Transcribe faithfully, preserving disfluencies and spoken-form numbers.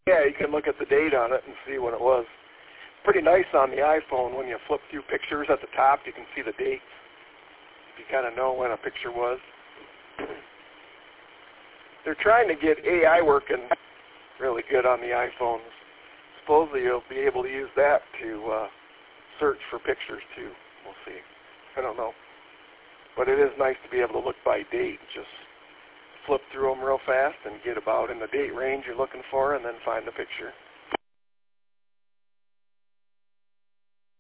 Yeah, you can look at the date on it and see what it was. Pretty nice on the iPhone when you flip through pictures at the top, you can see the dates. You kind of know when a picture was. They're trying to get A I working really good on the iPhones. Supposedly you'll be able to use that to uh, search for pictures too. We'll see. I don't know. But it is nice to be able to look by date. Just flip through them real fast and get about in the date range you're looking for and then find the picture.